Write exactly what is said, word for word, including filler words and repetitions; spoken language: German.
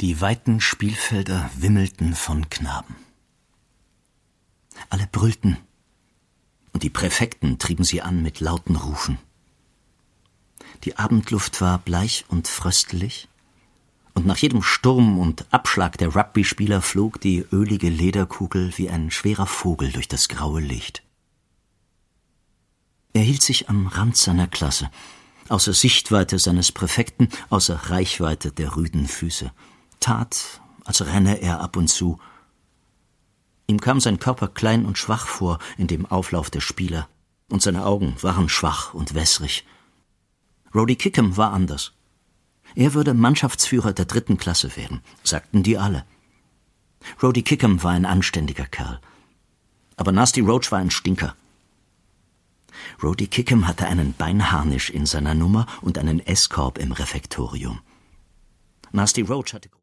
Die weiten Spielfelder wimmelten von Knaben. Alle brüllten, und die Präfekten trieben sie an mit lauten Rufen. Die Abendluft war bleich und fröstelig, und nach jedem Sturm und Abschlag der Rugby-Spieler flog die ölige Lederkugel wie ein schwerer Vogel durch das graue Licht. Er hielt sich am Rand seiner Klasse, außer Sichtweite seines Präfekten, außer Reichweite der rüden Füße, tat, als renne er ab und zu. Ihm kam sein Körper klein und schwach vor in dem Auflauf der Spieler, und seine Augen waren schwach und wässrig. Rody Kickham war anders. Er würde Mannschaftsführer der dritten Klasse werden, sagten die alle. Rody Kickham war ein anständiger Kerl, aber Nasty Roach war ein Stinker. Rody Kickham hatte einen Beinharnisch in seiner Nummer und einen Esskorb im Refektorium. Nasty Roach hatte